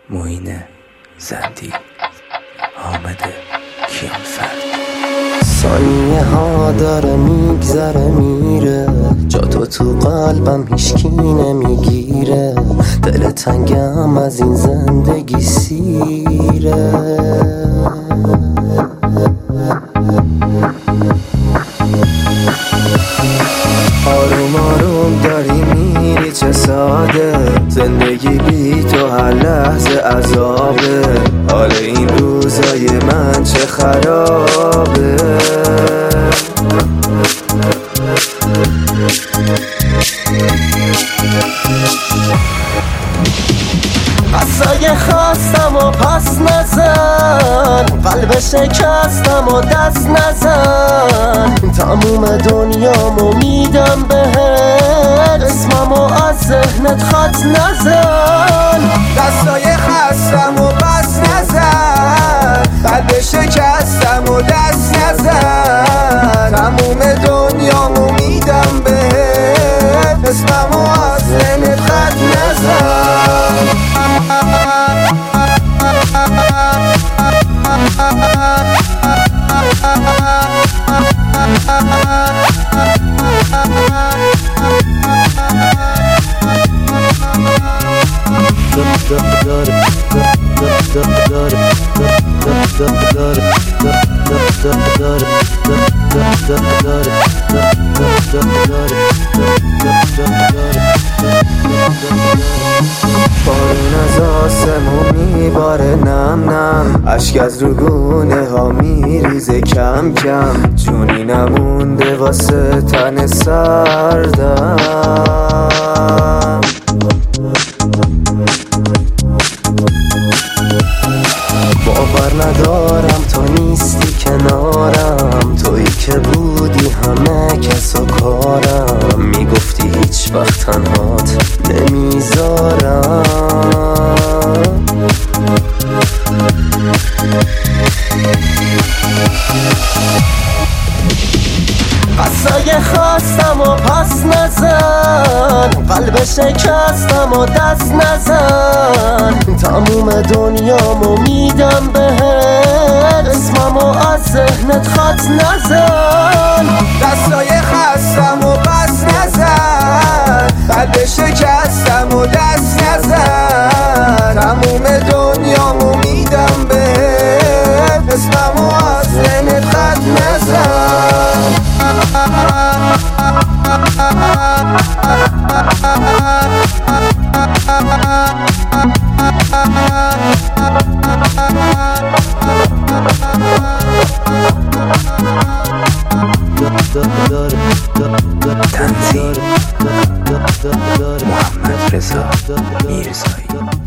معین زندی، حامد کیانفر. ثانیه ها داره میگذره میره، جا تو قلبم هیچکی نمیگیره، دل تنگم از این زندگی سیره. آروم آروم داری میری چه ساده، زندگی بی تو هر لحظه عذابه، حال این روزای من چه خرابه. قصای خواستم و پس نزن، قلب شکستم و دست نزن، تموم دنیامو میدم بهت، اسممو از ذهنت خط نزن. قصای خواستم و پس نزن، قلب شکستم و دست نزن، تموم دنیامو میدم بهت، اسممو از ذهنت خط نزن. بارون از آسمون میباره نم نم، اشک از روگونه ها میریزه کم کم، جونی نمونده واسه تن سردم. باور ندارم تو نیستی کنارم، تویی که بودی همه کس و کارم، میگفتی هیچ وقت تنهات نمیذارم. قصای خواستم و پس نزن، قلب شکستم و دست نزن، تموم دنیامو میدم بهت، اسممو از ذهنت خط نزن. قصای خواستم و پس نزن، قلب شکستم و دست نزن، تموم دنیامو میدم بهت، اسممو از ذهنت خط نزن. تنظیم محمد رضا میرزایی.